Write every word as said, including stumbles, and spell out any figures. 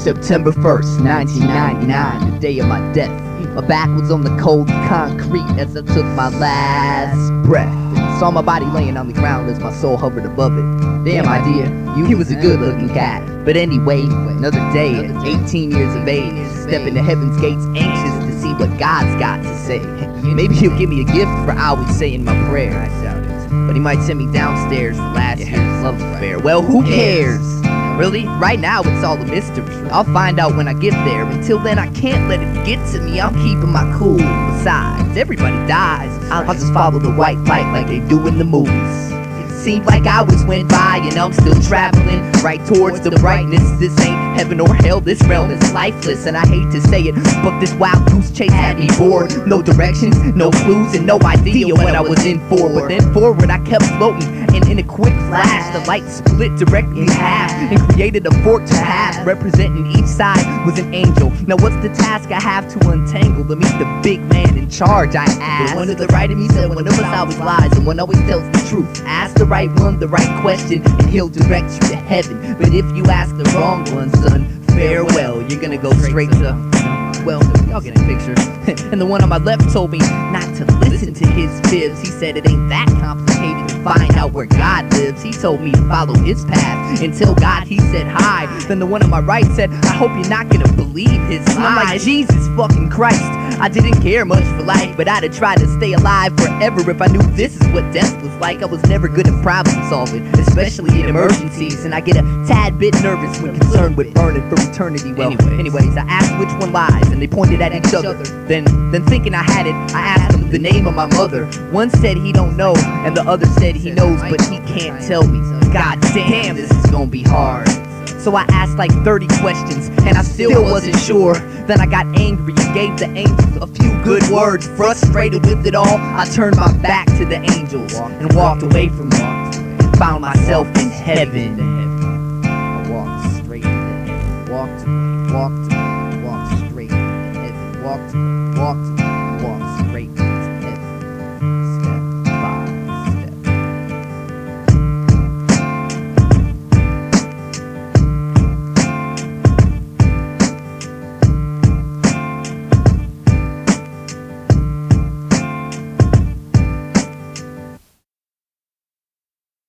September first, nineteen ninety-nine, the day of my death. My back was on the cold concrete as I took my last breath. Saw my body laying on the ground as my soul hovered above it. Damn idea, you was a good looking cat. But anyway, another day at eighteen years of age, step into heaven's gates anxious to see what God's got to say. Maybe he'll give me a gift for always saying my prayer. But he might send me downstairs for last year's love affair. Well, who cares? Really? Right now it's all a mystery. I'll find out when I get there. Until then I can't let it get to me. I'm keeping my cool. Besides, everybody dies. I'll just follow the white light like they do in the movies. Seemed like hours went by and I'm still traveling right towards the brightness. This ain't heaven or hell, this realm is lifeless. And I hate to say it, but this wild goose chase had me bored. No directions, no clues, and no idea what I was in for. But then forward I kept floating, and in a quick flash the light split directly in half and created a fork to half, representing each side was an angel. Now what's the task I have to untangle to meet the big man in charge, I asked. The one to the right of me said one of us always lies and one always tells the truth. Ask the right one the right question and he'll direct you to heaven. But if you ask the wrong one, son, farewell, you're gonna go straight to, well, y'all get a picture. And the one on my left told me not to listen to his fibs. He said it ain't that complicated to find out where God lives. He told me to follow his path until God, he said hi. Then the one on my right said, I hope you're not gonna believe his lies. I'm like, Jesus fucking Christ, I didn't care much for life, but I'd have tried to stay alive forever if I knew this is what death was like. I was never good at problem solving, especially in emergencies, and I get a tad bit nervous when concerned with burning for eternity. Well, anyways, anyways I asked which one lies, and they pointed at each other. Then, then thinking I had it, I asked them the name of my mother. One said he don't know, and the other said he knows, but he can't tell me. God damn, this is gonna be hard. So I asked like thirty questions, and I still wasn't sure. Then I got angry and gave the angels a few good words. Frustrated with it all, I turned my back to the angels and walked away from them, and found myself in heaven. I walked straight to heaven, walked away, walked away, walked straight to heaven, walked away, walked away.